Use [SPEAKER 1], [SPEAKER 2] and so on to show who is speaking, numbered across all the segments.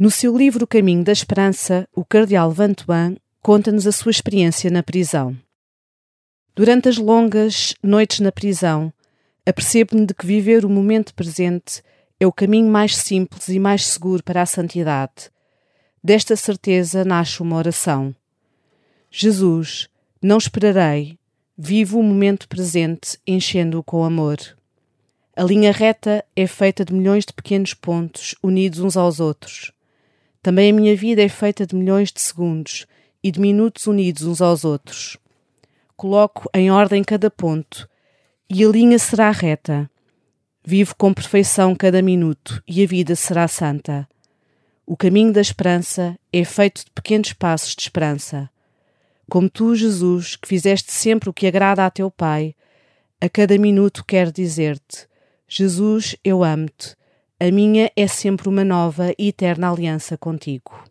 [SPEAKER 1] No seu livro O Caminho da Esperança, o cardeal Vantuan conta-nos a sua experiência na prisão. Durante as longas noites na prisão, apercebo-me de que viver o momento presente é o caminho mais simples e mais seguro para a santidade. Desta certeza nasce uma oração. Jesus, não esperarei, vivo o momento presente, enchendo-o com amor. A linha reta é feita de milhões de pequenos pontos, unidos uns aos outros. Também a minha vida é feita de milhões de segundos e de minutos unidos uns aos outros. Coloco em ordem cada ponto e a linha será reta. Vivo com perfeição cada minuto e a vida será santa. O caminho da esperança é feito de pequenos passos de esperança. Como tu, Jesus, que fizeste sempre o que agrada a teu Pai, a cada minuto quero dizer-te: Jesus, eu amo-te. A minha é sempre uma nova e eterna aliança contigo.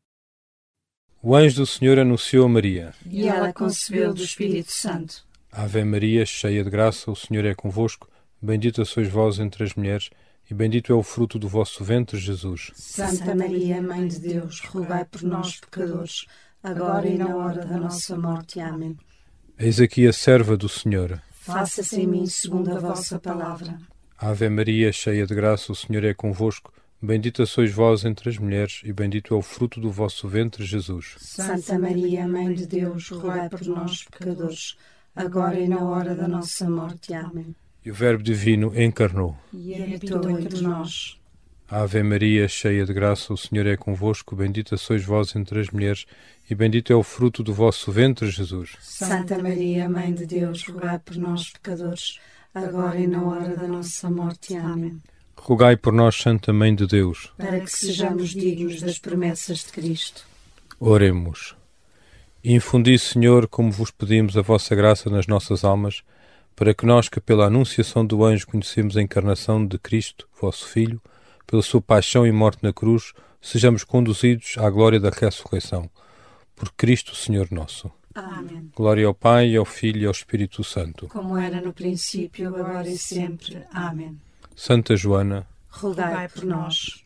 [SPEAKER 2] O anjo do Senhor anunciou a Maria.
[SPEAKER 3] E ela concebeu do Espírito Santo.
[SPEAKER 2] Ave Maria, cheia de graça, o Senhor é convosco. Bendita sois vós entre as mulheres, e bendito é o fruto do vosso ventre, Jesus.
[SPEAKER 3] Santa Maria, Mãe de Deus, rogai por nós, pecadores, agora e na hora da nossa morte. Amém.
[SPEAKER 2] Eis aqui a serva do Senhor.
[SPEAKER 3] Faça-se em mim segundo a vossa palavra.
[SPEAKER 2] Ave Maria, cheia de graça, o Senhor é convosco. Bendita sois vós entre as mulheres, e bendito é o fruto do vosso ventre, Jesus.
[SPEAKER 3] Santa Maria, Mãe de Deus, rogai por nós, pecadores, agora e na hora da nossa morte. Amém.
[SPEAKER 2] E o Verbo Divino encarnou.
[SPEAKER 3] E habitou entre nós.
[SPEAKER 2] Ave Maria, cheia de graça, o Senhor é convosco. Bendita sois vós entre as mulheres, e bendito é o fruto do vosso ventre, Jesus.
[SPEAKER 3] Santa Maria, Mãe de Deus, rogai por nós, pecadores, agora e na hora da nossa morte. Amém.
[SPEAKER 2] Rogai por nós, Santa Mãe de Deus,
[SPEAKER 3] para que sejamos dignos das promessas de Cristo.
[SPEAKER 2] Oremos. Infundi, Senhor, como vos pedimos, a vossa graça nas nossas almas, para que nós, que pela anunciação do anjo conhecemos a encarnação de Cristo, vosso Filho, pela sua paixão e morte na cruz, sejamos conduzidos à glória da ressurreição. Por Cristo, Senhor nosso.
[SPEAKER 3] Amém.
[SPEAKER 2] Glória ao Pai, ao Filho e ao Espírito Santo.
[SPEAKER 3] Como era no princípio, agora e sempre. Amém.
[SPEAKER 2] Santa Joana,
[SPEAKER 3] rogai por nós.